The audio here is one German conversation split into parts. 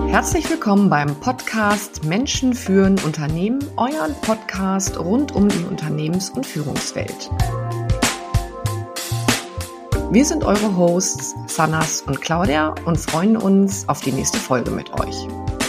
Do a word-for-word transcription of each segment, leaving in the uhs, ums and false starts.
Herzlich willkommen beim Podcast Menschen führen Unternehmen, euren Podcast rund um die Unternehmens- und Führungswelt. Wir sind eure Hosts Sanas und Claudia und freuen uns auf die nächste Folge mit euch.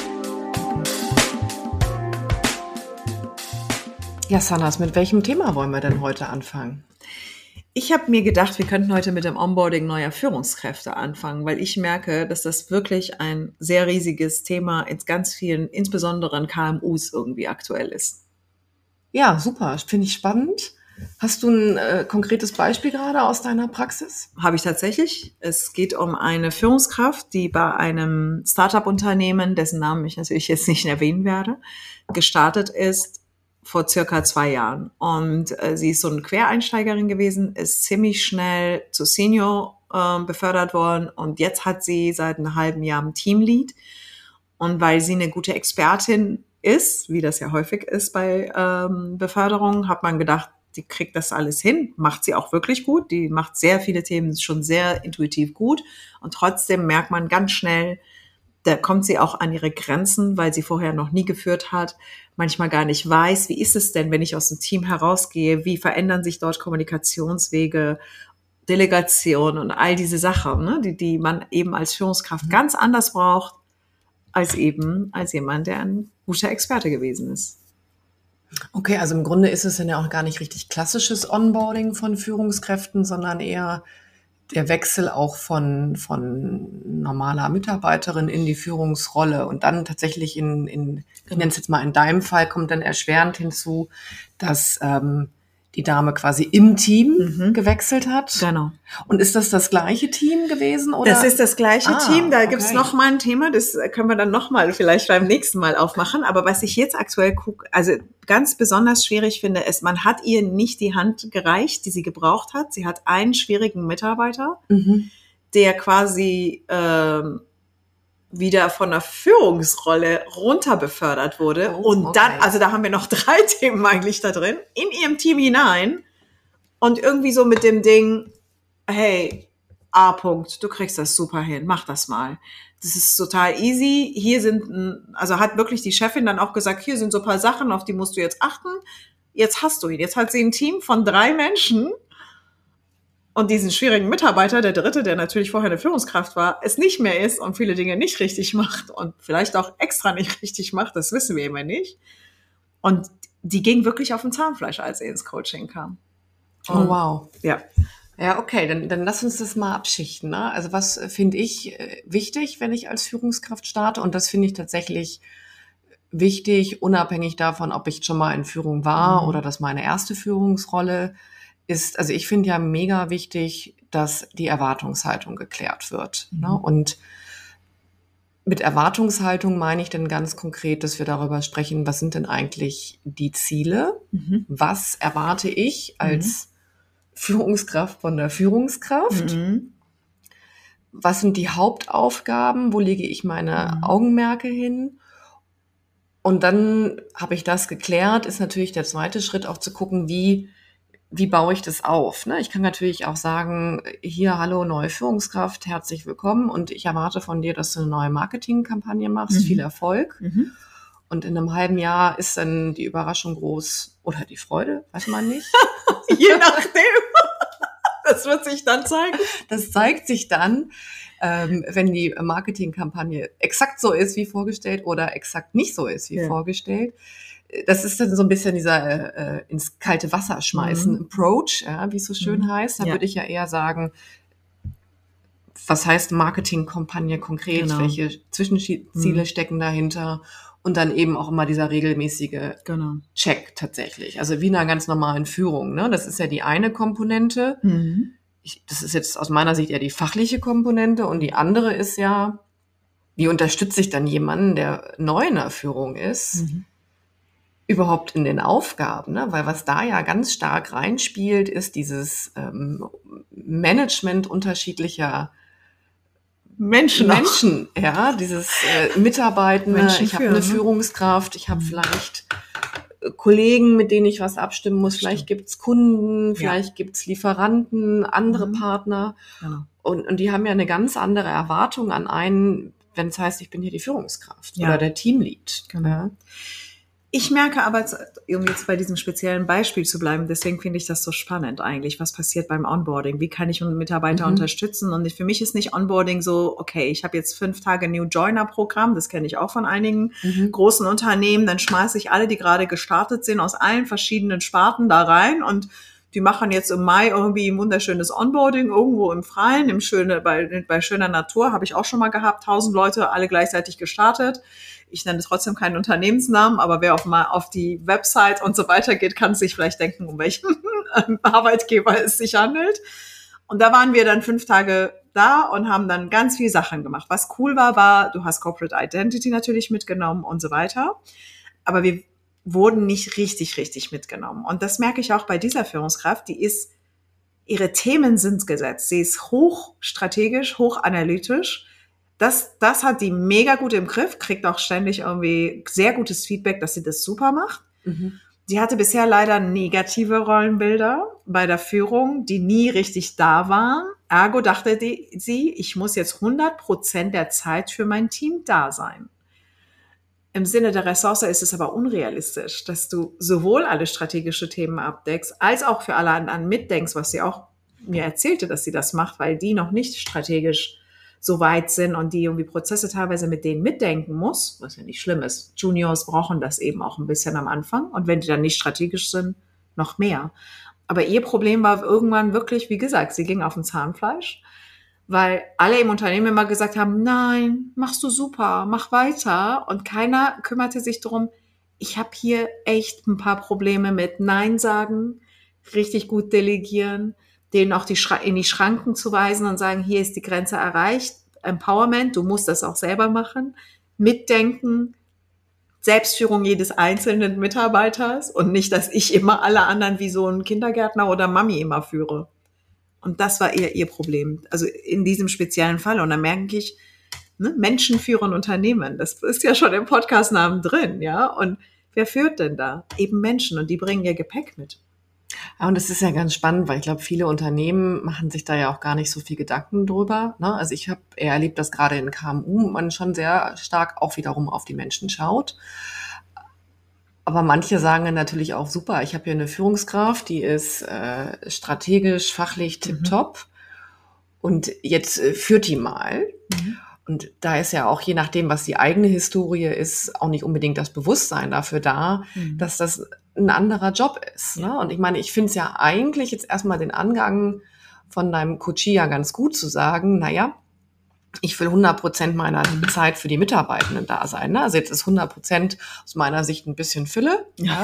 Ja, Sanas, mit welchem Thema wollen wir denn heute anfangen? Ich habe mir gedacht, wir könnten heute mit dem Onboarding neuer Führungskräfte anfangen, weil ich merke, dass das wirklich ein sehr riesiges Thema in ganz vielen, insbesondere in K M Us irgendwie aktuell ist. Ja, super, finde ich spannend. Hast du ein äh, konkretes Beispiel gerade aus deiner Praxis? Habe ich tatsächlich. Es geht um eine Führungskraft, die bei einem Startup-Unternehmen, dessen Namen ich natürlich jetzt nicht erwähnen werde, gestartet ist vor circa zwei Jahren. Und äh, sie ist so eine Quereinsteigerin gewesen, ist ziemlich schnell zu Senior äh, befördert worden und jetzt hat sie seit einem halben Jahr ein Teamlead. Und weil sie eine gute Expertin ist, wie das ja häufig ist bei ähm, Beförderungen, hat man gedacht, die kriegt das alles hin, macht sie auch wirklich gut, die macht sehr viele Themen schon sehr intuitiv gut und trotzdem merkt man ganz schnell, da kommt sie auch an ihre Grenzen, weil sie vorher noch nie geführt hat, manchmal gar nicht weiß, wie ist es denn, wenn ich aus dem Team herausgehe, wie verändern sich dort Kommunikationswege, Delegation und all diese Sachen, ne, die, die man eben als Führungskraft ganz anders braucht, als eben als jemand, der ein guter Experte gewesen ist. Okay, also im Grunde ist es dann ja auch gar nicht richtig klassisches Onboarding von Führungskräften, sondern eher der Wechsel auch von, von normaler Mitarbeiterin in die Führungsrolle und dann tatsächlich in, in ich nenne es jetzt mal in deinem Fall, kommt dann erschwerend hinzu, dass ähm, die Dame quasi im Team mhm. gewechselt hat. Genau. Und ist das das gleiche Team gewesen? Oder? Das ist das gleiche ah, Team. Da okay. gibt's noch mal ein Thema, das können wir dann noch mal vielleicht beim nächsten Mal aufmachen. Aber was ich jetzt aktuell gucke, also ganz besonders schwierig finde, ist, man hat ihr nicht die Hand gereicht, die sie gebraucht hat. Sie hat einen schwierigen Mitarbeiter, mhm. der quasi ähm, wieder von der Führungsrolle runter befördert wurde. Oh, und dann, okay. also da haben wir noch drei Themen eigentlich da drin, in ihrem Team hinein. Und irgendwie so mit dem Ding, hey, A-Punkt, du kriegst das super hin, mach das mal. Das ist total easy. Hier sind, also hat wirklich die Chefin dann auch gesagt, hier sind so ein paar Sachen, auf die musst du jetzt achten. Jetzt hast du ihn. Jetzt hat sie ein Team von drei Menschen. Und diesen schwierigen Mitarbeiter, der dritte, der natürlich vorher eine Führungskraft war, es nicht mehr ist und viele Dinge nicht richtig macht und vielleicht auch extra nicht richtig macht, das wissen wir immer nicht. Und die ging wirklich auf dem Zahnfleisch, als sie ins Coaching kam. Und, oh, wow. Ja. Ja, okay, dann, dann lass uns das mal abschichten. Ne? Also was finde ich äh, wichtig, wenn ich als Führungskraft starte? Und das finde ich tatsächlich wichtig, unabhängig davon, ob ich schon mal in Führung war mhm. oder das meine erste Führungsrolle ist, also ich finde ja mega wichtig, dass die Erwartungshaltung geklärt wird. Mhm. Ne? Und mit Erwartungshaltung meine ich dann ganz konkret, dass wir darüber sprechen, was sind denn eigentlich die Ziele? Mhm. Was erwarte ich als mhm. Führungskraft von der Führungskraft? Mhm. Was sind die Hauptaufgaben? Wo lege ich meine mhm. Augenmerke hin? Und dann habe ich das geklärt, ist natürlich der zweite Schritt auch zu gucken, wie Wie baue ich das auf? Ne? Ich kann natürlich auch sagen, hier, hallo, neue Führungskraft, herzlich willkommen und ich erwarte von dir, dass du eine neue Marketingkampagne machst, mhm. viel Erfolg. Mhm. Und in einem halben Jahr ist dann die Überraschung groß oder die Freude, weiß man nicht. Je nachdem. Das wird sich dann zeigen. Das zeigt sich dann, ähm, wenn die Marketingkampagne exakt so ist wie vorgestellt oder exakt nicht so ist wie ja. vorgestellt. Das ist dann so ein bisschen dieser äh, ins kalte Wasser schmeißen mhm. Approach, ja, wie es so schön mhm. heißt. Da ja. würde ich ja eher sagen, was heißt Marketingkampagne konkret? Genau. Welche Zwischenziele mhm. stecken dahinter? Und dann eben auch immer dieser regelmäßige genau. Check tatsächlich. Also wie in einer ganz normalen Führung. Ne? Das ist ja die eine Komponente. Mhm. Ich, das ist jetzt aus meiner Sicht eher die fachliche Komponente. Und die andere ist ja, wie unterstütze ich dann jemanden, der neu in der Führung ist, mhm. überhaupt in den Aufgaben, ne? Weil was da ja ganz stark reinspielt, ist dieses ähm, Management unterschiedlicher Menschen, Menschen, ja, dieses äh, Mitarbeiten. Menschen ich habe eine Führungskraft, ich habe vielleicht äh, Kollegen, mit denen ich was abstimmen muss. Vielleicht gibt's Kunden, vielleicht ja. gibt's Lieferanten, andere mhm. Partner. Genau. Und, und die haben ja eine ganz andere Erwartung an einen wenn es heißt, ich bin hier die Führungskraft Ja. oder der Teamlead. Genau. Ja. Ich merke aber, um jetzt bei diesem speziellen Beispiel zu bleiben, deswegen finde ich das so spannend eigentlich. Was passiert beim Onboarding? Wie kann ich einen Mitarbeiter Mhm. unterstützen? Und für mich ist nicht Onboarding so, okay, ich habe jetzt fünf Tage New Joiner Programm, das kenne ich auch von einigen Mhm. großen Unternehmen, dann schmeiße ich alle, die gerade gestartet sind, aus allen verschiedenen Sparten da rein und die machen jetzt im Mai irgendwie ein wunderschönes Onboarding irgendwo im Freien, im schöne, bei, bei schöner Natur, habe ich auch schon mal gehabt, tausend Leute, alle gleichzeitig gestartet. Ich nenne trotzdem keinen Unternehmensnamen, aber wer auf mal auf die Website und so weiter geht, kann sich vielleicht denken, um welchen Arbeitgeber es sich handelt. Und da waren wir dann fünf Tage da und haben dann ganz viele Sachen gemacht. Was cool war, war, du hast Corporate Identity natürlich mitgenommen und so weiter. Aber wir wurden nicht richtig, richtig mitgenommen. Und das merke ich auch bei dieser Führungskraft, die ist, ihre Themen sind gesetzt. Sie ist hoch strategisch, hoch analytisch. Das, das hat die mega gut im Griff, kriegt auch ständig irgendwie sehr gutes Feedback, dass sie das super macht. Mhm. Sie hatte bisher leider negative Rollenbilder bei der Führung, die nie richtig da waren. Ergo dachte die, sie, ich muss jetzt hundert Prozent der Zeit für mein Team da sein. Im Sinne der Ressource ist es aber unrealistisch, dass du sowohl alle strategische Themen abdeckst, als auch für alle anderen mitdenkst, was sie auch mir erzählte, dass sie das macht, weil die noch nicht strategisch so weit sind und die irgendwie Prozesse teilweise mit denen mitdenken muss, was ja nicht schlimm ist. Juniors brauchen das eben auch ein bisschen am Anfang und wenn die dann nicht strategisch sind, noch mehr. Aber ihr Problem war irgendwann wirklich, wie gesagt, sie ging auf den Zahnfleisch, weil alle im Unternehmen immer gesagt haben, nein, machst du super, mach weiter. Und keiner kümmerte sich darum, ich habe hier echt ein paar Probleme mit Nein sagen, richtig gut delegieren, denen auch die Schra- in die Schranken zu weisen und sagen, hier ist die Grenze erreicht, Empowerment, du musst das auch selber machen, mitdenken, Selbstführung jedes einzelnen Mitarbeiters und nicht, dass ich immer alle anderen wie so ein Kindergärtner oder Mami immer führe. Und das war eher ihr Problem, also in diesem speziellen Fall. Und dann merke ich, ne, Menschen führen Unternehmen, das ist ja schon im Podcastnamen drin, ja. Und wer führt denn da? Eben Menschen und die bringen ihr Gepäck mit. Ja, und das ist ja ganz spannend, weil ich glaube, viele Unternehmen machen sich da ja auch gar nicht so viel Gedanken drüber. Ne? Also ich habe eher erlebt, dass gerade in K M U man schon sehr stark auch wiederum auf die Menschen schaut. Aber manche sagen dann natürlich auch, super, ich habe hier eine Führungskraft, die ist äh, strategisch, fachlich tipptopp. Und jetzt äh, führt die mal. Mhm. Und da ist ja auch, je nachdem, was die eigene Historie ist, auch nicht unbedingt das Bewusstsein dafür da, Mhm. dass das ein anderer Job ist. Ne? Und ich meine, ich finde es ja eigentlich jetzt erstmal den Angang von deinem Coachie ja ganz gut zu sagen, naja, ich will hundert Prozent meiner Zeit für die Mitarbeitenden da sein. Ne? Also jetzt ist hundert Prozent aus meiner Sicht ein bisschen Fülle. Ja.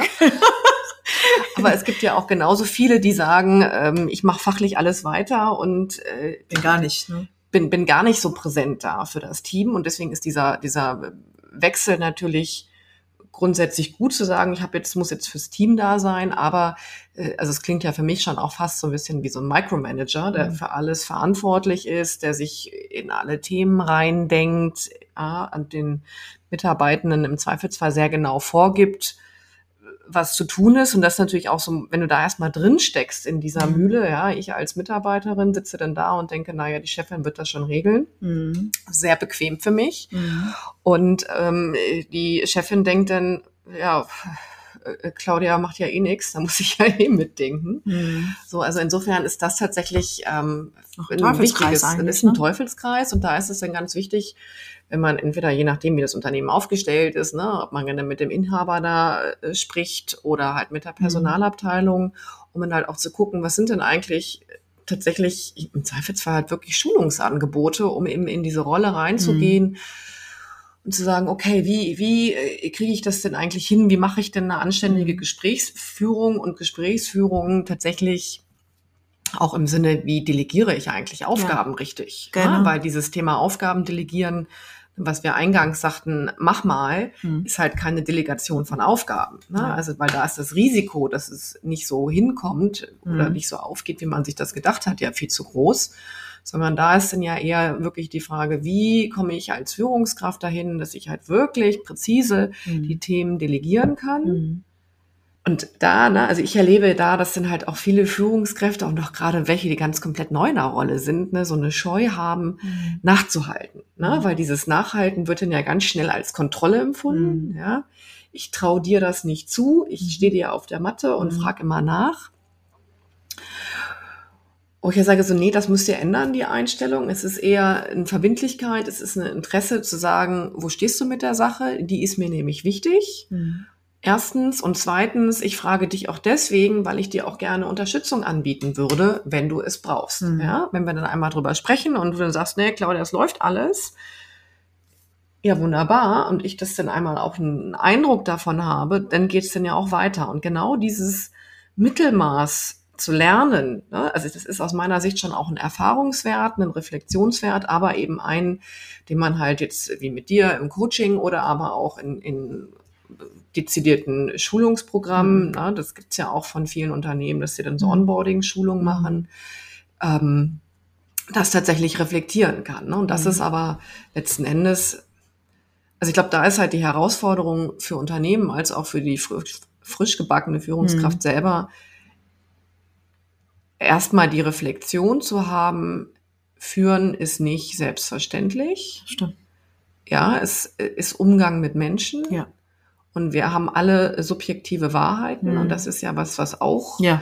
Aber es gibt ja auch genauso viele, die sagen, ähm, ich mache fachlich alles weiter und äh, Bin gar nicht, ne? bin, bin gar nicht so präsent da für das Team. Und deswegen ist dieser, dieser Wechsel natürlich grundsätzlich gut zu sagen, ich habe jetzt, muss jetzt fürs Team da sein, aber äh, also es klingt ja für mich schon auch fast so ein bisschen wie so ein Micromanager, der Mhm. für alles verantwortlich ist, der sich in alle Themen reindenkt, ja, und den Mitarbeitenden im Zweifelsfall sehr genau vorgibt, was zu tun ist. Und das natürlich auch so, wenn du da erstmal drin steckst in dieser Mhm. Mühle, ja, ich als Mitarbeiterin sitze dann da und denke, naja, die Chefin wird das schon regeln. Mhm. Sehr bequem für mich. Mhm. Und ähm, die Chefin denkt dann, ja, äh, Claudia macht ja eh nichts, da muss ich ja eh mitdenken. Mhm. So, also insofern ist das tatsächlich ähm, Noch ein ein Teufelskreis wichtiges, eigentlich, ist ein ne? Teufelskreis. Und da ist es dann ganz wichtig, wenn man entweder, je nachdem, wie das Unternehmen aufgestellt ist, ne, ob man gerne mit dem Inhaber da äh, spricht oder halt mit der Personalabteilung, um dann halt auch zu gucken, was sind denn eigentlich tatsächlich im Zweifelsfall halt wirklich Schulungsangebote, um eben in diese Rolle reinzugehen und zu sagen, okay, wie, wie äh, kriege ich das denn eigentlich hin? Wie mache ich denn eine anständige Mhm. Gesprächsführung und Gesprächsführung tatsächlich auch im Sinne, wie delegiere ich eigentlich Aufgaben richtig? Genau. Ja, weil dieses Thema Aufgaben delegieren, was wir eingangs sagten, mach mal, Mhm. ist halt keine Delegation von Aufgaben. Ne? Ja. Also, weil da ist das Risiko, dass es nicht so hinkommt oder Mhm. nicht so aufgeht, wie man sich das gedacht hat, ja viel zu groß. Sondern da ist dann ja eher wirklich die Frage, wie komme ich als Führungskraft dahin, dass ich halt wirklich präzise Mhm. die Themen delegieren kann. Mhm. Und da, ne, also ich erlebe da, dass dann halt auch viele Führungskräfte und auch gerade welche, die ganz komplett neu in der Rolle sind, ne, so eine Scheu haben, Mhm. nachzuhalten. Ne? Mhm. Weil dieses Nachhalten wird dann ja ganz schnell als Kontrolle empfunden. Mhm. Ja? Ich traue dir das nicht zu, ich stehe dir auf der Matte und mhm. frage immer nach. Und ich sage so, nee, das müsst ihr ändern, die Einstellung. Es ist eher eine Verbindlichkeit, es ist ein Interesse zu sagen, wo stehst du mit der Sache? Die ist mir nämlich wichtig. Mhm. Erstens. Und zweitens, ich frage dich auch deswegen, weil ich dir auch gerne Unterstützung anbieten würde, wenn du es brauchst. Mhm. Ja, wenn wir dann einmal drüber sprechen und du dann sagst, nee, Claudia, es läuft alles. Ja, wunderbar. Und ich das dann einmal auch einen Eindruck davon habe, dann geht es dann ja auch weiter. Und genau dieses Mittelmaß zu lernen, ne? Also das ist aus meiner Sicht schon auch ein Erfahrungswert, ein Reflexionswert, aber eben ein, den man halt jetzt wie mit dir im Coaching oder aber auch in, in dezidierten Schulungsprogrammen, mhm. ne? Das gibt's ja auch von vielen Unternehmen, dass sie dann so Onboarding-Schulungen machen, ähm, das tatsächlich reflektieren kann. Ne? Und das mhm. ist aber letzten Endes, also ich glaube, da ist halt die Herausforderung für Unternehmen als auch für die frisch, frisch gebackene Führungskraft mhm. selber, erstmal die Reflexion zu haben, führen ist nicht selbstverständlich. Stimmt. Ja, es ist Umgang mit Menschen. Ja. Und wir haben alle subjektive Wahrheiten. Mhm. Und das ist ja was, was auch ja.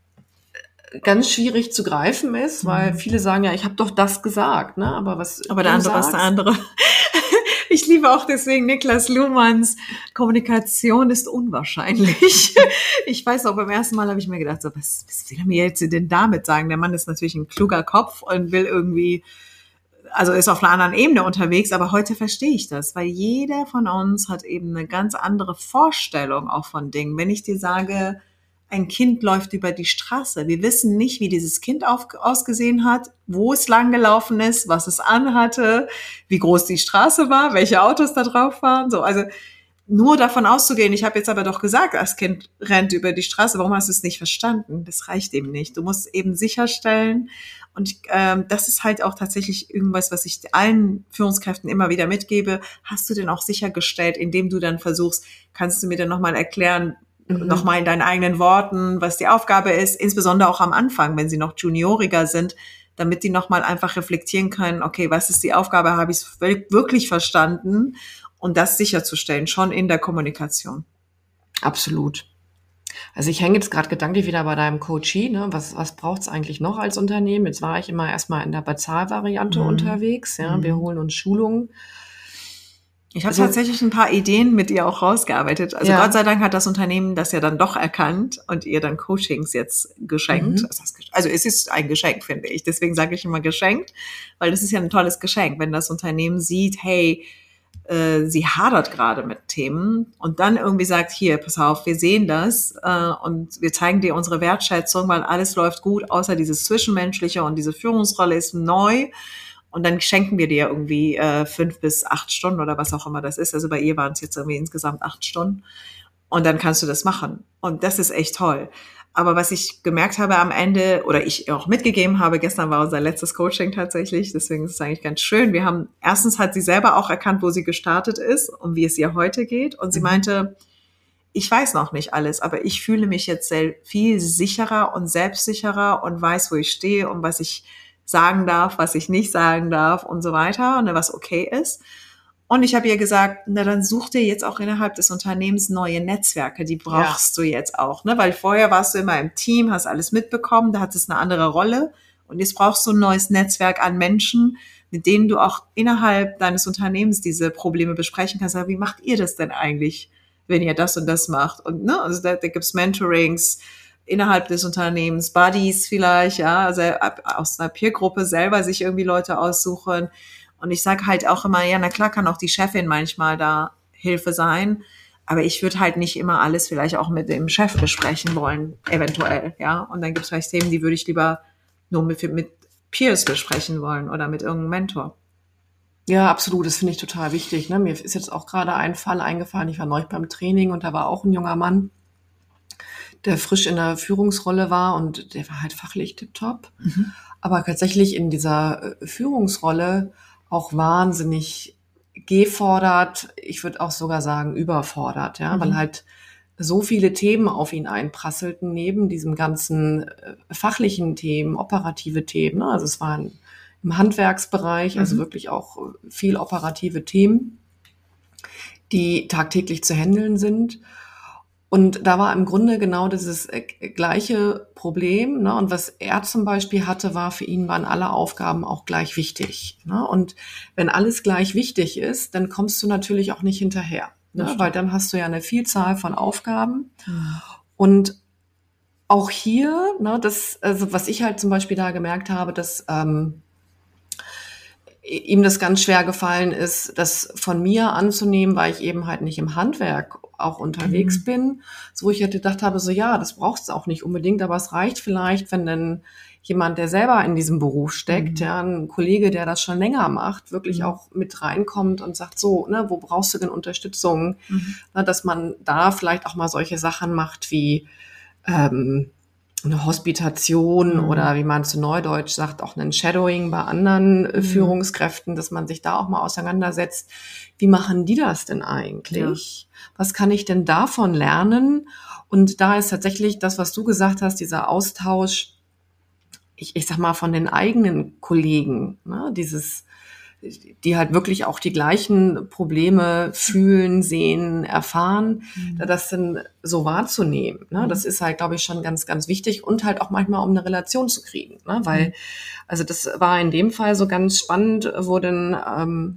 ganz schwierig zu greifen ist, weil mhm. viele sagen ja, ich habe doch das gesagt, ne? Aber was Aber der andere ist der andere. Ich liebe auch deswegen Niklas Luhmanns Kommunikation ist unwahrscheinlich. Ich weiß auch, beim ersten Mal habe ich mir gedacht, so, was, was will er mir jetzt denn damit sagen? Der Mann ist natürlich ein kluger Kopf und will irgendwie, also ist auf einer anderen Ebene unterwegs, aber heute verstehe ich das, weil jeder von uns hat eben eine ganz andere Vorstellung auch von Dingen. Wenn ich dir sage, ein Kind läuft über die Straße. Wir wissen nicht, wie dieses Kind auf, ausgesehen hat, wo es lang gelaufen ist, was es anhatte, wie groß die Straße war, welche Autos da drauf waren. So, also nur davon auszugehen, ich habe jetzt aber doch gesagt, das Kind rennt über die Straße, warum hast du es nicht verstanden? Das reicht eben nicht. Du musst eben sicherstellen, und ich, ähm, das ist halt auch tatsächlich irgendwas, was ich allen Führungskräften immer wieder mitgebe. Hast du denn auch sichergestellt, indem du dann versuchst, kannst du mir dann nochmal erklären, Mhm. nochmal in deinen eigenen Worten, was die Aufgabe ist, insbesondere auch am Anfang, wenn sie noch junioriger sind, damit die nochmal einfach reflektieren können, okay, was ist die Aufgabe, habe ich es wirklich verstanden, und das sicherzustellen, schon in der Kommunikation. Absolut. Also ich hänge jetzt gerade gedanklich wieder bei deinem Coachee, ne? Was, was braucht es eigentlich noch als Unternehmen? Jetzt war ich immer erstmal in der Bezahlvariante mhm. unterwegs, ja, mhm. wir holen uns Schulungen. Ich habe also, tatsächlich ein paar Ideen mit ihr auch rausgearbeitet. Also ja. Gott sei Dank hat das Unternehmen das ja dann doch erkannt und ihr dann Coachings jetzt geschenkt. Mhm. Also es ist ein Geschenk, finde ich. Deswegen sage ich immer geschenkt, weil das ist ja ein tolles Geschenk, wenn das Unternehmen sieht, hey, äh, sie hadert gerade mit Themen und dann irgendwie sagt, hier, pass auf, wir sehen das äh, und wir zeigen dir unsere Wertschätzung, weil alles läuft gut, außer dieses Zwischenmenschliche und diese Führungsrolle ist neu. Und dann schenken wir dir irgendwie äh, fünf bis acht Stunden oder was auch immer das ist. Also bei ihr waren es jetzt irgendwie insgesamt acht Stunden. Und dann kannst du das machen. Und das ist echt toll. Aber was ich gemerkt habe am Ende, oder ich auch mitgegeben habe, gestern war unser letztes Coaching tatsächlich, deswegen ist es eigentlich ganz schön. Wir haben, erstens hat sie selber auch erkannt, wo sie gestartet ist und wie es ihr heute geht. Und sie mhm. meinte, ich weiß noch nicht alles, aber ich fühle mich jetzt sehr viel sicherer und selbstsicherer und weiß, wo ich stehe und was ich sagen darf, was ich nicht sagen darf und so weiter, ne, was okay ist. Und ich habe ihr gesagt, na dann such dir jetzt auch innerhalb des Unternehmens neue Netzwerke, die brauchst ja. du jetzt auch, ne, weil vorher warst du immer im Team, hast alles mitbekommen, da hattest eine andere Rolle und jetzt brauchst du ein neues Netzwerk an Menschen, mit denen du auch innerhalb deines Unternehmens diese Probleme besprechen kannst. Aber wie macht ihr das denn eigentlich, wenn ihr das und das macht? Und ne, also da, da gibt's Mentorings innerhalb des Unternehmens, Buddies vielleicht, ja, also aus einer Peergruppe selber sich irgendwie Leute aussuchen. Und ich sage halt auch immer, ja, na klar kann auch die Chefin manchmal da Hilfe sein, aber ich würde halt nicht immer alles vielleicht auch mit dem Chef besprechen wollen, eventuell, ja. Und dann gibt es vielleicht Themen, die würde ich lieber nur mit, mit Peers besprechen wollen oder mit irgendeinem Mentor. Ja, absolut, das finde ich total wichtig, ne? Mir ist jetzt auch gerade ein Fall eingefallen, ich war neulich beim Training und da war auch ein junger Mann, der frisch in der Führungsrolle war und der war halt fachlich tipptopp, mhm. aber tatsächlich in dieser Führungsrolle auch wahnsinnig gefordert, ich würde auch sogar sagen überfordert, ja, mhm. weil halt so viele Themen auf ihn einprasselten, neben diesem ganzen fachlichen Themen, operative Themen, ne? Also es war ein im Handwerksbereich, also Mhm. wirklich auch viel operative Themen, die tagtäglich zu handeln sind. Und da war im Grunde genau dieses äh, gleiche Problem, ne? Und was er zum Beispiel hatte, war, für ihn waren alle Aufgaben auch gleich wichtig, ne? Und wenn alles gleich wichtig ist, dann kommst du natürlich auch nicht hinterher, Das ne? stimmt. Weil dann hast du ja eine Vielzahl von Aufgaben. Mhm. Und auch hier, ne, das, also was ich halt zum Beispiel da gemerkt habe, dass ähm, ihm das ganz schwer gefallen ist, das von mir anzunehmen, weil ich eben halt nicht im Handwerk auch unterwegs Mhm. bin, so wo ich halt gedacht habe, so ja, das braucht es auch nicht unbedingt, aber es reicht vielleicht, wenn dann jemand, der selber in diesem Beruf steckt, Mhm. ja, ein Kollege, der das schon länger macht, wirklich Mhm. auch mit reinkommt und sagt, so, ne, wo brauchst du denn Unterstützung? Mhm. Na, dass man da vielleicht auch mal solche Sachen macht wie ähm, eine Hospitation Mhm. oder wie man zu Neudeutsch sagt, auch ein Shadowing bei anderen äh, Mhm. Führungskräften, dass man sich da auch mal auseinandersetzt. Wie machen die das denn eigentlich? Was kann ich denn davon lernen? Und da ist tatsächlich das, was du gesagt hast, dieser Austausch, ich, ich sag mal, von den eigenen Kollegen, ne? Dieses, die halt wirklich auch die gleichen Probleme fühlen, sehen, erfahren, Mhm. das dann so wahrzunehmen. Ne? Mhm. Das ist halt, glaube ich, schon ganz, ganz wichtig und halt auch manchmal, um eine Relation zu kriegen. Ne? Weil, Mhm. also das war in dem Fall so ganz spannend, wo dann ähm,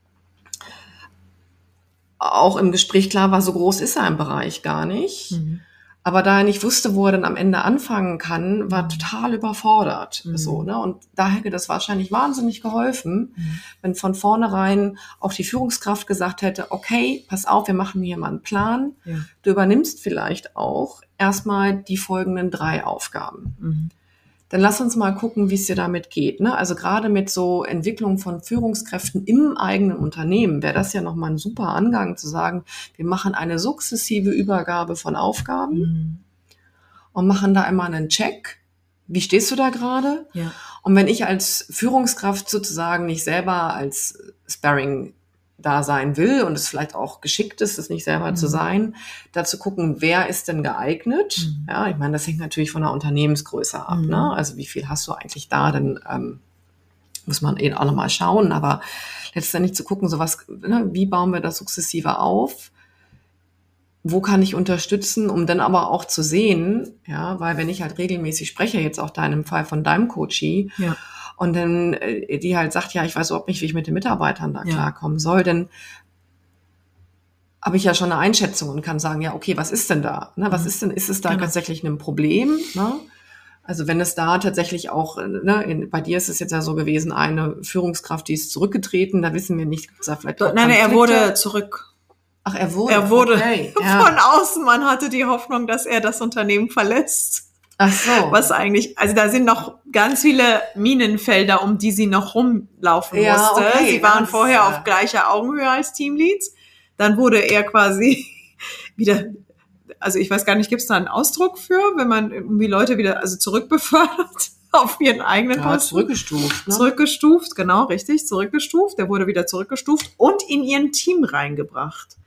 auch im Gespräch klar war, so groß ist er im Bereich gar nicht. Mhm. Aber da er nicht wusste, wo er dann am Ende anfangen kann, war Mhm. total überfordert. Mhm. So, ne? Und da hätte das wahrscheinlich wahnsinnig geholfen, Mhm. wenn von vornherein auch die Führungskraft gesagt hätte, okay, pass auf, wir machen hier mal einen Plan. Ja. Du übernimmst vielleicht auch erstmal die folgenden drei Aufgaben. Mhm. Dann lass uns mal gucken, wie es dir damit geht. Ne? Also gerade mit so Entwicklung von Führungskräften im eigenen Unternehmen wäre das ja nochmal ein super Angang zu sagen, wir machen eine sukzessive Übergabe von Aufgaben Mhm. und machen da einmal einen Check. Wie stehst du da gerade? Ja. Und wenn ich als Führungskraft sozusagen nicht selber als Sparring da sein will und es vielleicht auch geschickt ist, es nicht selber Mhm. zu sein, da zu gucken, wer ist denn geeignet? Mhm. Ja, ich meine, das hängt natürlich von der Unternehmensgröße ab. Mhm. Ne? Also wie viel hast du eigentlich da? Dann ähm, muss man eben auch nochmal schauen. Aber letztendlich zu gucken, so was, ne, wie bauen wir das sukzessive auf? Wo kann ich unterstützen, um dann aber auch zu sehen, ja, weil wenn ich halt regelmäßig spreche, jetzt auch da in dem Fall von deinem Coachie, Ja. und dann äh, die halt sagt, ja, ich weiß überhaupt nicht, wie ich mit den Mitarbeitern da Ja. klarkommen soll, dann habe ich ja schon eine Einschätzung und kann sagen, ja, okay, was ist denn da? Ne, was Mhm. ist denn, ist es da Genau. tatsächlich ein Problem? Ne? Also wenn es da tatsächlich auch, ne, in, bei dir ist es jetzt ja so gewesen, eine Führungskraft, die ist zurückgetreten, da wissen wir nicht, gibt's da vielleicht auch Nein, er Konflikte? wurde zurück. Ach, er wurde. Er wurde Okay, von ja. außen. Man hatte die Hoffnung, dass er das Unternehmen verlässt. Ach so. Was eigentlich, also da sind noch ganz viele Minenfelder, um die sie noch rumlaufen Ja, musste. okay, Sie waren das, vorher ja. auf gleicher Augenhöhe als Teamleads. Dann wurde er quasi wieder, also ich weiß gar nicht, gibt es da einen Ausdruck für, wenn man irgendwie Leute wieder, also zurückbefördert auf ihren eigenen Ja, Posten? zurückgestuft. Ne? Zurückgestuft, genau, richtig, zurückgestuft. Der wurde wieder zurückgestuft und in ihren Team reingebracht.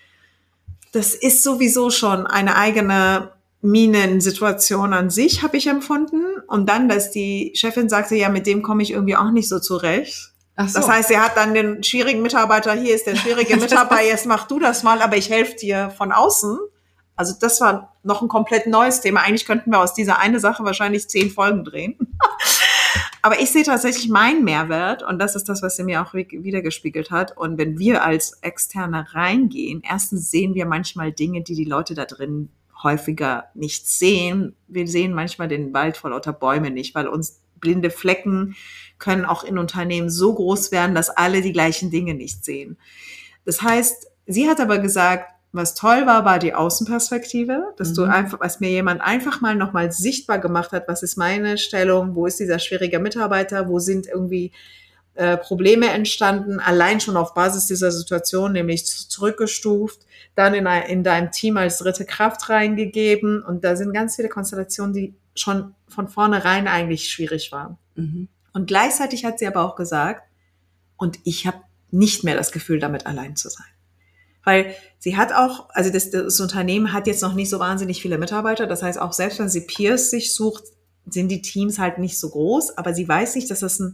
Das ist sowieso schon eine eigene Minensituation an sich, habe ich empfunden. Und dann, dass die Chefin sagte, ja, mit dem komme ich irgendwie auch nicht so zurecht. Ach so. Das heißt, sie hat dann den schwierigen Mitarbeiter, hier ist der schwierige Mitarbeiter, jetzt mach du das mal, aber ich helfe dir von außen. Also das war noch ein komplett neues Thema. Eigentlich könnten wir aus dieser eine Sache wahrscheinlich zehn Folgen drehen. Aber ich sehe tatsächlich meinen Mehrwert und das ist das, was sie mir auch wiedergespiegelt hat. Und wenn wir als Externe reingehen, erstens sehen wir manchmal Dinge, die die Leute da drin häufiger nicht sehen. Wir sehen manchmal den Wald vor lauter Bäumen nicht, weil uns blinde Flecken können auch in Unternehmen so groß werden, dass alle die gleichen Dinge nicht sehen. Das heißt, sie hat aber gesagt, was toll war, war die Außenperspektive, dass mhm. du einfach, was mir jemand einfach mal nochmal sichtbar gemacht hat, was ist meine Stellung, wo ist dieser schwierige Mitarbeiter, wo sind irgendwie äh, Probleme entstanden, allein schon auf Basis dieser Situation, nämlich zurückgestuft, dann in, ein, in deinem Team als dritte Kraft reingegeben und da sind ganz viele Konstellationen, die schon von vornherein eigentlich schwierig waren. Mhm. Und gleichzeitig hat sie aber auch gesagt, und ich habe nicht mehr das Gefühl, damit allein zu sein. Weil sie hat auch, also das, das Unternehmen hat jetzt noch nicht so wahnsinnig viele Mitarbeiter. Das heißt, auch selbst wenn sie Peers sich sucht, sind die Teams halt nicht so groß. Aber sie weiß nicht, dass das ein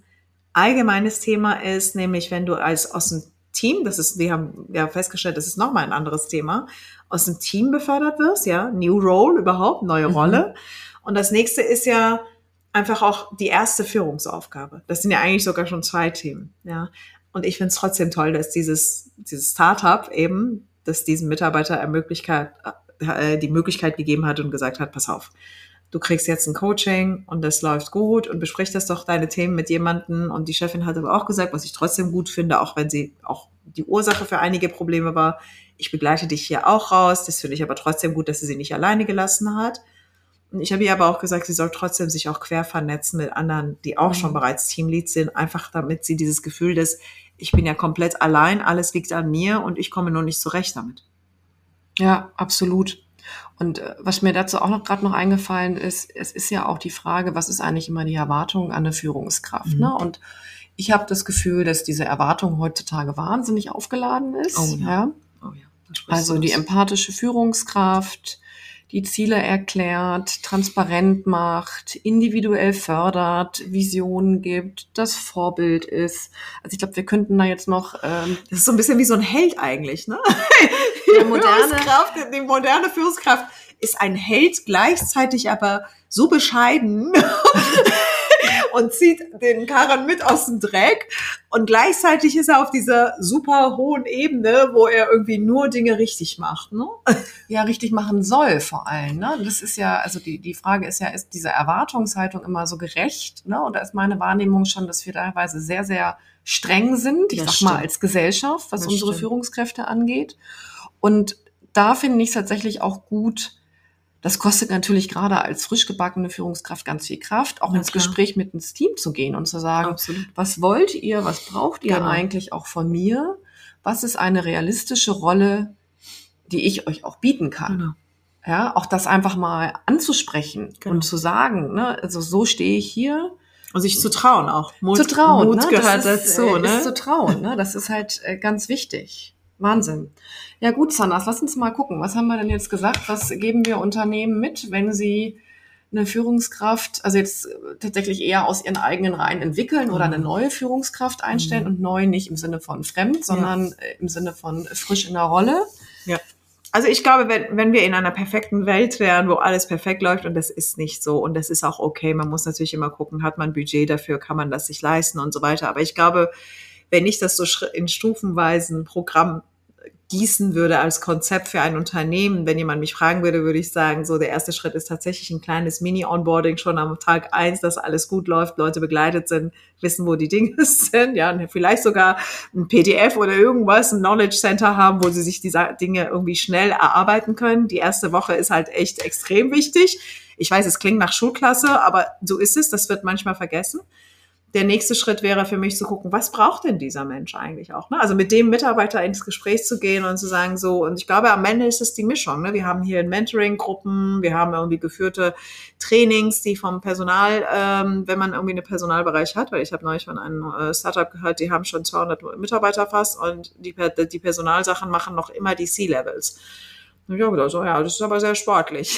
allgemeines Thema ist, nämlich wenn du als aus dem Team, das ist, wir haben ja festgestellt, das ist nochmal ein anderes Thema, aus dem Team befördert wirst, ja, New Role überhaupt, neue Mhm. Rolle. Und das nächste ist ja einfach auch die erste Führungsaufgabe. Das sind ja eigentlich sogar schon zwei Themen, ja. Und ich finde es trotzdem toll, dass dieses, dieses Startup eben, dass diesen Mitarbeiter eine Möglichkeit, äh, die Möglichkeit gegeben hat und gesagt hat, pass auf, du kriegst jetzt ein Coaching und das läuft gut und besprich das doch deine Themen mit jemandem. Und die Chefin hat aber auch gesagt, was ich trotzdem gut finde, auch wenn sie auch die Ursache für einige Probleme war, ich begleite dich hier auch raus. Das finde ich aber trotzdem gut, dass sie sie nicht alleine gelassen hat. Und ich habe ihr aber auch gesagt, sie soll trotzdem sich auch quer vernetzen mit anderen, die auch schon bereits Teamleads sind, einfach damit sie dieses Gefühl, dass ich bin ja komplett allein, alles liegt an mir und ich komme nur nicht zurecht damit. Ja, absolut. Und äh, was mir dazu auch noch gerade noch eingefallen ist, es ist ja auch die Frage, was ist eigentlich immer die Erwartung an eine Führungskraft? Mhm. Ne? Und ich habe das Gefühl, dass diese Erwartung heutzutage wahnsinnig aufgeladen ist. Oh ja. Ja? Oh ja. Da sprichst Also du die was. empathische Führungskraft, die Ziele erklärt, transparent macht, individuell fördert, Visionen gibt, das Vorbild ist. Also ich glaube, wir könnten da jetzt noch ähm, Das ist so ein bisschen wie so ein Held eigentlich, ne? Der moderne- Führungskraft, die moderne Führungskraft ist ein Held, gleichzeitig aber so bescheiden und zieht den Karren mit aus dem Dreck. Und gleichzeitig ist er auf dieser super hohen Ebene, wo er irgendwie nur Dinge richtig macht, ne? ja richtig machen soll vor allem. Ne? Das ist ja, also die, die Frage ist ja, ist diese Erwartungshaltung immer so gerecht? Ne? Und da ist meine Wahrnehmung schon, dass wir teilweise sehr, sehr streng sind, ich Das sag mal stimmt. als Gesellschaft, was Das unsere stimmt. Führungskräfte angeht. Und da finde ich es tatsächlich auch gut, das kostet natürlich gerade als frisch gebackene Führungskraft ganz viel Kraft, auch Na ins klar. Gespräch mit ins Team zu gehen und zu sagen, Absolut. was wollt ihr, was braucht ihr Genau. eigentlich auch von mir? Was ist eine realistische Rolle, die ich euch auch bieten kann? Genau. Ja, auch das einfach mal anzusprechen Genau. und zu sagen, ne, also so stehe ich hier. Und sich zu trauen auch. Mut, zu trauen, Mut ne? gehört das ist, dazu, äh, ne? Ist zu trauen, ne? Das ist halt äh, ganz wichtig. Wahnsinn. Ja gut, Sanas, lass uns mal gucken. Was haben wir denn jetzt gesagt? Was geben wir Unternehmen mit, wenn sie eine Führungskraft, also jetzt äh, tatsächlich eher aus ihren eigenen Reihen entwickeln oder eine neue Führungskraft einstellen? Und neu nicht im Sinne von fremd, sondern äh, im Sinne von frisch in der Rolle. Ja. Also ich glaube, wenn, wenn wir in einer perfekten Welt wären, wo alles perfekt läuft, und das ist nicht so, und das ist auch okay, man muss natürlich immer gucken, hat man Budget dafür, kann man das sich leisten und so weiter. Aber ich glaube, wenn ich das so in stufenweisen Programm gießen würde als Konzept für ein Unternehmen, wenn jemand mich fragen würde, würde ich sagen, so der erste Schritt ist tatsächlich ein kleines Mini-Onboarding schon am Tag eins, dass alles gut läuft, Leute begleitet sind, wissen, wo die Dinge sind, ja, und vielleicht sogar ein P D F oder irgendwas, ein Knowledge Center haben, wo sie sich diese Dinge irgendwie schnell erarbeiten können. Die erste Woche ist halt echt extrem wichtig. Ich weiß, es klingt nach Schulklasse, aber so ist es, das wird manchmal vergessen. Der nächste Schritt wäre für mich zu gucken, was braucht denn dieser Mensch eigentlich auch? Ne? Also mit dem Mitarbeiter ins Gespräch zu gehen und zu sagen so, und ich glaube, am Ende ist es die Mischung. Ne? Wir haben hier Mentoring-Gruppen, wir haben irgendwie geführte Trainings, die vom Personal, ähm, wenn man irgendwie einen Personalbereich hat, weil ich habe neulich von einem äh, Startup gehört, die haben schon zweihundert Mitarbeiter fast und die, die Personalsachen machen noch immer die C-Levels. Und ich habe gedacht, so, ja, das ist aber sehr sportlich.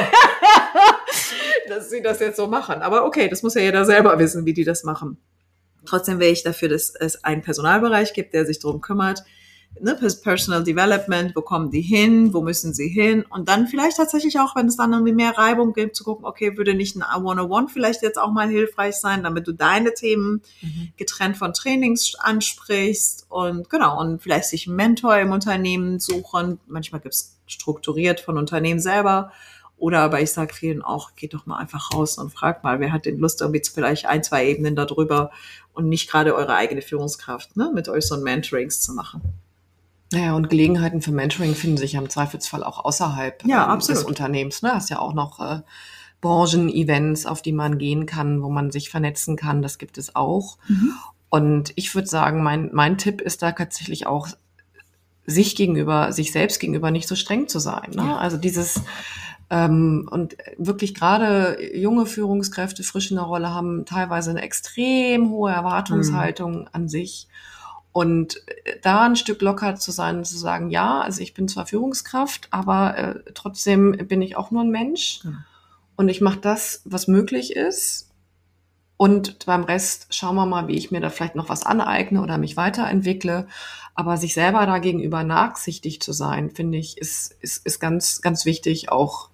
dass sie das jetzt so machen. Aber okay, das muss ja jeder selber wissen, wie die das machen. Trotzdem wäre ich dafür, dass es einen Personalbereich gibt, der sich darum kümmert. Ne, Personal Development, wo kommen die hin, wo müssen sie hin? Und dann vielleicht tatsächlich auch, wenn es dann irgendwie mehr Reibung gibt, zu gucken, okay, würde nicht ein hunderteins vielleicht jetzt auch mal hilfreich sein, damit du deine Themen mhm. getrennt von Trainings ansprichst und genau, und vielleicht sich einen Mentor im Unternehmen suchen. Manchmal gibt es strukturiert von Unternehmen selber. Oder aber ich sage vielen auch, geht doch mal einfach raus und fragt mal, wer hat denn Lust, irgendwie vielleicht ein, zwei Ebenen darüber und nicht gerade eure eigene Führungskraft, ne, mit euch so ein Mentorings zu machen. Naja, und Gelegenheiten für Mentoring finden sich ja im Zweifelsfall auch außerhalb ja, ähm, des Unternehmens. Ne? Hast ja auch noch äh, Branchen-Events, auf die man gehen kann, wo man sich vernetzen kann. Das gibt es auch. Mhm. Und ich würde sagen, mein, mein Tipp ist da tatsächlich auch, sich gegenüber, sich selbst gegenüber nicht so streng zu sein. Ne? Ja. Also dieses Ähm, und wirklich gerade junge Führungskräfte, frisch in der Rolle, haben teilweise eine extrem hohe Erwartungshaltung mhm. an sich. Und da ein Stück locker zu sein und zu sagen, ja, also ich bin zwar Führungskraft, aber äh, trotzdem bin ich auch nur ein Mensch. Mhm. Und ich mache das, was möglich ist. Und beim Rest schauen wir mal, wie ich mir da vielleicht noch was aneigne oder mich weiterentwickle. Aber sich selber da gegenüber nachsichtig zu sein, finde ich, ist, ist, ist ganz, ganz wichtig auch.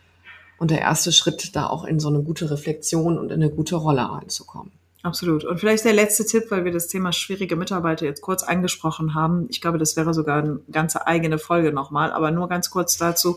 Und der erste Schritt, da auch in so eine gute Reflexion und in eine gute Rolle reinzukommen. Absolut. Und vielleicht der letzte Tipp, weil wir das Thema schwierige Mitarbeiter jetzt kurz angesprochen haben. Ich glaube, das wäre sogar eine ganze eigene Folge nochmal. Aber nur ganz kurz dazu.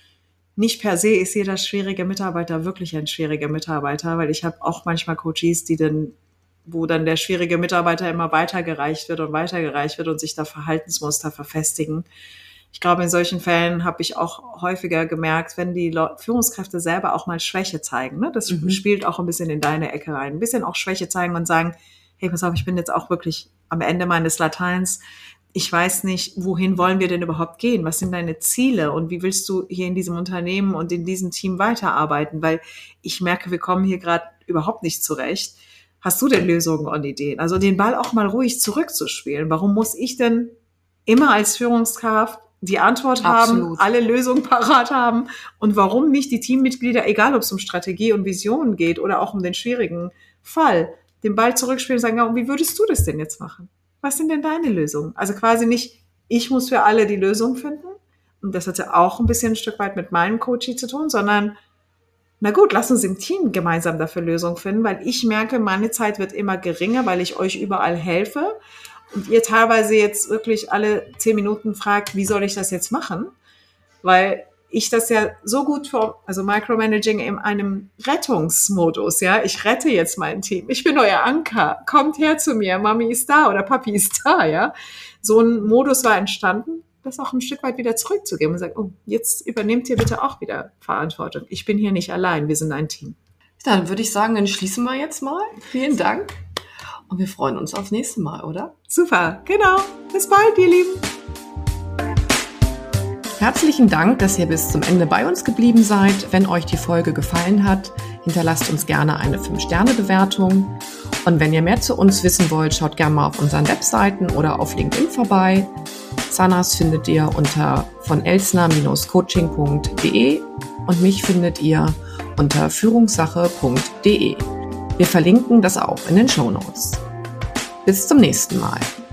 Nicht per se ist jeder schwierige Mitarbeiter wirklich ein schwieriger Mitarbeiter, weil ich habe auch manchmal Coaches, die dann, wo dann der schwierige Mitarbeiter immer weitergereicht wird und weitergereicht wird und sich da Verhaltensmuster verfestigen. Ich glaube, in solchen Fällen habe ich auch häufiger gemerkt, wenn die Führungskräfte selber auch mal Schwäche zeigen, ne? Das mhm. spielt auch ein bisschen in deine Ecke rein. Ein bisschen auch Schwäche zeigen und sagen, hey, pass auf, ich bin jetzt auch wirklich am Ende meines Lateins. Ich weiß nicht, wohin wollen wir denn überhaupt gehen? Was sind deine Ziele? Und wie willst du hier in diesem Unternehmen und in diesem Team weiterarbeiten? Weil ich merke, wir kommen hier gerade überhaupt nicht zurecht. Hast du denn Lösungen und Ideen? Also den Ball auch mal ruhig zurückzuspielen. Warum muss ich denn immer als Führungskraft die Antwort haben, Absolut. alle Lösungen parat haben? Und warum nicht die Teammitglieder, egal ob es um Strategie und Visionen geht oder auch um den schwierigen Fall, den Ball zurückspielen und sagen, ja, und wie würdest du das denn jetzt machen? Was sind denn deine Lösungen? Also quasi nicht, ich muss für alle die Lösung finden. Und das hat ja auch ein bisschen ein Stück weit mit meinem Coaching zu tun, sondern, na gut, lass uns im Team gemeinsam dafür Lösungen finden, weil ich merke, meine Zeit wird immer geringer, weil ich euch überall helfe. Und ihr teilweise jetzt wirklich alle zehn Minuten fragt, wie soll ich das jetzt machen? Weil ich das ja so gut für, also Micromanaging in einem Rettungsmodus, ja. Ich rette jetzt mein Team. Ich bin euer Anker. Kommt her zu mir. Mami ist da oder Papi ist da, ja. So ein Modus war entstanden, das auch ein Stück weit wieder zurückzugeben und sagen, oh, jetzt übernehmt ihr bitte auch wieder Verantwortung. Ich bin hier nicht allein. Wir sind ein Team. Dann würde ich sagen, dann schließen wir jetzt mal. Vielen Dank. Und wir freuen uns aufs nächste Mal, oder? Super. Genau. Bis bald, ihr Lieben. Herzlichen Dank, dass ihr bis zum Ende bei uns geblieben seid. Wenn euch die Folge gefallen hat, hinterlasst uns gerne eine fünf Sterne Bewertung. Und wenn ihr mehr zu uns wissen wollt, schaut gerne mal auf unseren Webseiten oder auf LinkedIn vorbei. Sanas findet ihr unter von elsner Bindestrich coaching punkt de und mich findet ihr unter führungssache punkt de. Wir verlinken das auch in den Shownotes. Bis zum nächsten Mal.